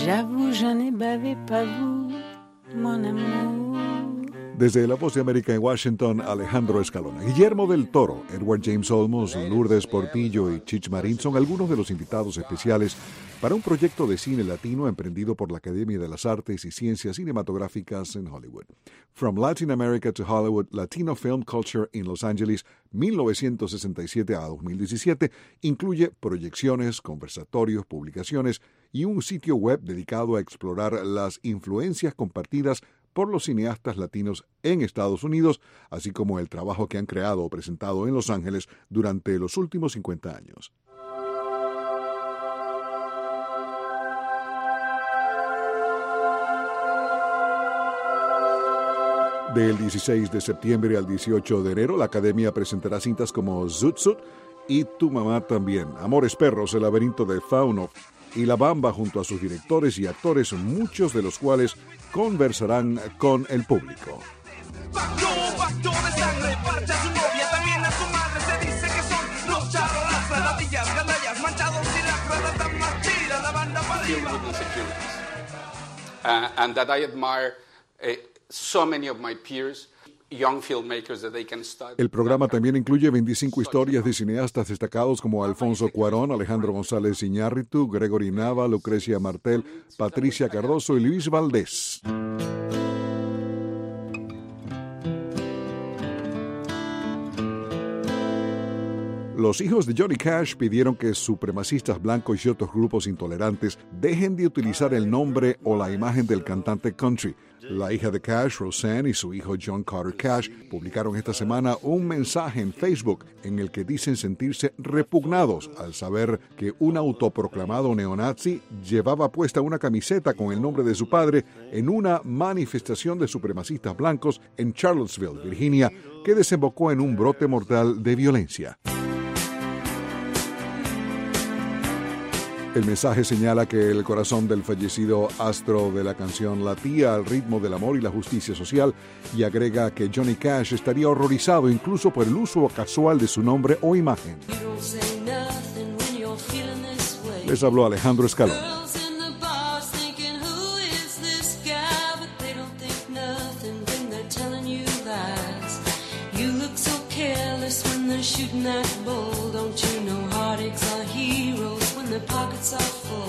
J'avoue, je n'ai bavé pas vous, mon amour. Desde La Voz de América en Washington, Alejandro Escalona. Guillermo del Toro, Edward James Olmos, Lourdes Portillo y Chich Marín son algunos de los invitados especiales para un proyecto de cine latino emprendido por la Academia de las Artes y Ciencias Cinematográficas en Hollywood. From Latin America to Hollywood, Latino Film Culture in Los Angeles, 1967 a 2017, incluye proyecciones, conversatorios, publicaciones y un sitio web dedicado a explorar las influencias compartidas por los cineastas latinos en Estados Unidos, así como el trabajo que han creado o presentado en Los Ángeles durante los últimos 50 años. Del 16 de septiembre al 18 de enero, la Academia presentará cintas como Zoot Suit y Tu Mamá También, Amores Perros, El Laberinto de Fauno y La Bamba, junto a sus directores y actores, muchos de los cuales conversarán con el público. And that I admire so many of my peers, young filmmakers that they can study. El programa también incluye 25 historias de cineastas destacados como Alfonso Cuarón, Alejandro González Iñárritu, Gregory Nava, Lucrecia Martel, Patricia Cardoso y Luis Valdés. Los hijos de Johnny Cash pidieron que supremacistas blancos y otros grupos intolerantes dejen de utilizar el nombre o la imagen del cantante country. La hija de Cash, Roseanne, y su hijo John Carter Cash publicaron esta semana un mensaje en Facebook en el que dicen sentirse repugnados al saber que un autoproclamado neonazi llevaba puesta una camiseta con el nombre de su padre en una manifestación de supremacistas blancos en Charlottesville, Virginia, que desembocó en un brote mortal de violencia. El mensaje señala que el corazón del fallecido astro de la canción latía al ritmo del amor y la justicia social y agrega que Johnny Cash estaría horrorizado incluso por el uso casual de su nombre o imagen. Les habló Alejandro Escalona. Shooting that bull, don't you know heartaches are heroes when their pockets are full?